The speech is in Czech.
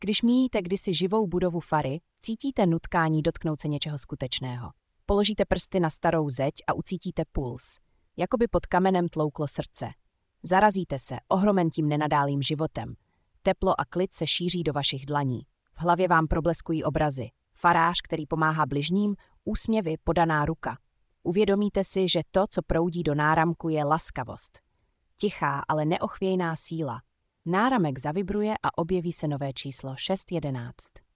Když míjíte kdysi živou budovu fary, cítíte nutkání dotknout se něčeho skutečného. Položíte prsty na starou zeď a ucítíte puls. Jakoby pod kamenem tlouklo srdce. Zarazíte se ohromen tím nenadálým životem. Teplo a klid se šíří do vašich dlaní. V hlavě vám probleskují obrazy. Farář, který pomáhá bližním, úsměvy, podaná ruka. Uvědomíte si, že to, co proudí do náramku, je laskavost. Tichá, ale neochvějná síla. Náramek zavibruje a objeví se nové číslo 611.